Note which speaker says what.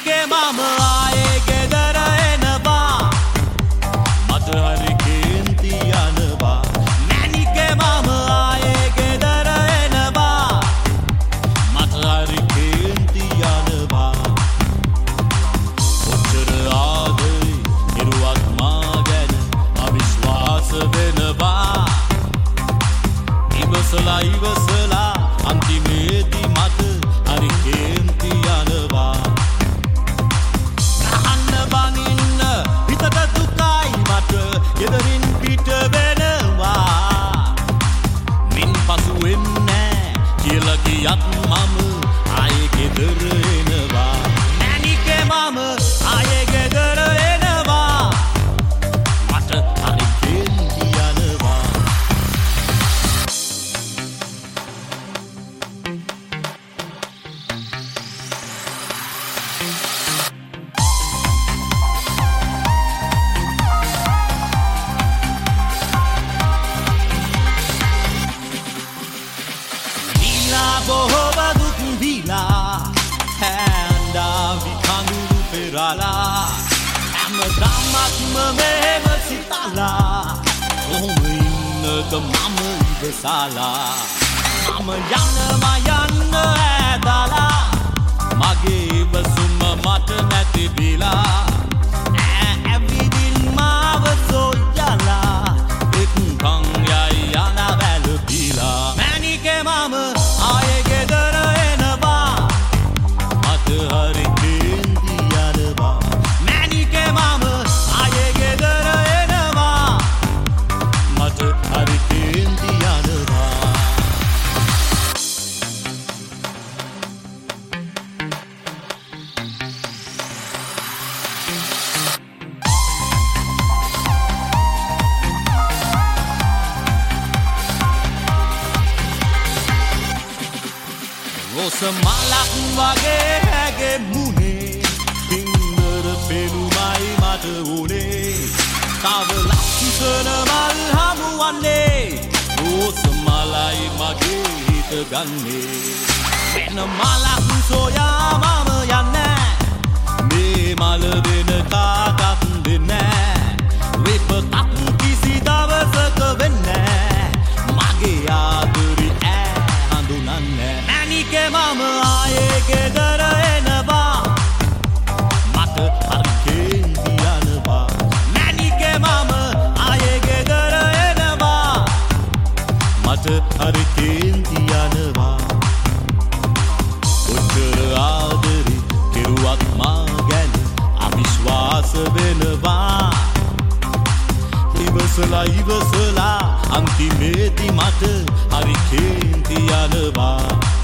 Speaker 1: මැනිකේ මම ආයේ ගෙදර එනවා මට හරි කේන්ති යනවා මැනිකේ මම ආයේ ගෙදර එනවා මට හරි කේන්ති යනවා ඔච්චර ආදරේ ඉරුවක් මා ගැන අවිශ්වාස වෙනවා ඉවසලා අන්තිමේදී මට හරි කේන්ති යනවා අහන්න බනින්න හිතට දුකයි මට ගෙදරින් පිට වෙනවා මින් පසු වෙන්නේ කියලා ගියත් මම ආයේ ගෙදර එනවා මැනිකේ මම ආයේ ගෙදර එනවා මට හරි කේන්ති යනවා බොහෝබදුක් දීලා හැන්ඩාවි කඳුළු පෙරාලා හැමදාමත්ම මෙහෙම සිතාලා කොහොම ඉන්නද මම ඉවසාලා මම යන්න ඇදාලා මගේ ඉවසුම මට නැති බිලා ඇවිදින් මාව සොයලා එක්කන් යයි යන වැල බිලා මැනිකේ මම ආයේ ගෙදර එනවා මට හරි කේන්ති යනවා මැනිකේ මම ආයේ ගෙදර එනවා මට හරි කේන්ති යනවා රෝස මලක් වගේ හැගේ මුනේ පින්දර පෙනුමයි මට උනේ තව ලක්ෂණ මල් හමුවන්නේ රෝස මලයි මගේ හිත ගන්නේ වෙන මලක් සොයා මම යන්නේ මේ මල දෙන කාටත් දෙන්නේ විපතක් කිසි දවසක වෙන්නේ මගේ ආදරේ හඳුනන්නේ මැනිකේ මම ආයේ ගෙදර එනවා මට හරි කේන්ති යනවා මැනිකේ මම ආයේ ගෙදර එනවා මට හරි කේන්ති යනවා ඔච්චර ආදරේ කෙරුවත් මා ගැන අවිශ්වාස වෙනවා ඉවසලා අන්තිමේදී මට හරි කේන්ති යනවා